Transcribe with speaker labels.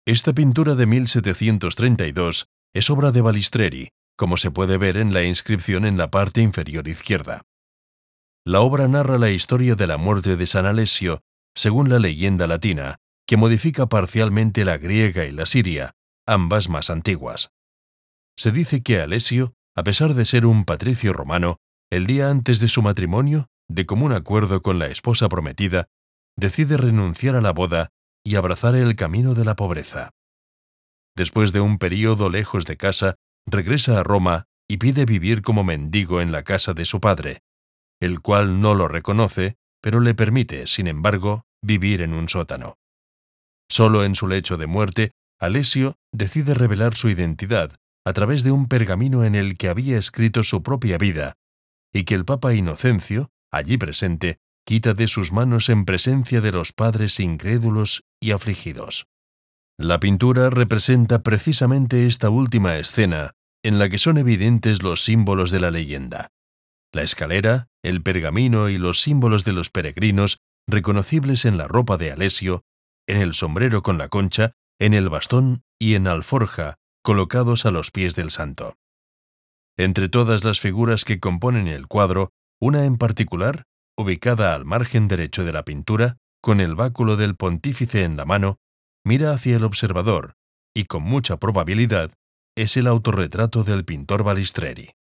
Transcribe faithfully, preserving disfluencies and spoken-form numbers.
Speaker 1: Esta pintura de mil setecientos treinta y dos es obra de Balistreri, como se puede ver en la inscripción en la parte inferior izquierda. La obra narra la historia de la muerte de San Alessio, según la leyenda latina, que modifica parcialmente la griega y la siria, ambas más antiguas. Se dice que Alessio, a pesar de ser un patricio romano, el día antes de su matrimonio, de común acuerdo con la esposa prometida, decide renunciar a la boda y abrazar el camino de la pobreza. Después de un período lejos de casa, regresa a Roma y pide vivir como mendigo en la casa de su padre, el cual no lo reconoce, pero le permite, sin embargo, vivir en un sótano. Solo en su lecho de muerte, Alessio decide revelar su identidad a través de un pergamino en el que había escrito su propia vida, y que el Papa Inocencio, allí presente, quita de sus manos en presencia de los padres incrédulos y afligidos. La pintura representa precisamente esta última escena, en la que son evidentes los símbolos de la leyenda. La escalera, el pergamino y los símbolos de los peregrinos, reconocibles en la ropa de Alessio, en el sombrero con la concha, en el bastón y en alforja, colocados a los pies del santo. Entre todas las figuras que componen el cuadro, una en particular, ubicada al margen derecho de la pintura, con el báculo del pontífice en la mano, mira hacia el observador, y con mucha probabilidad es el autorretrato del pintor Balistreri.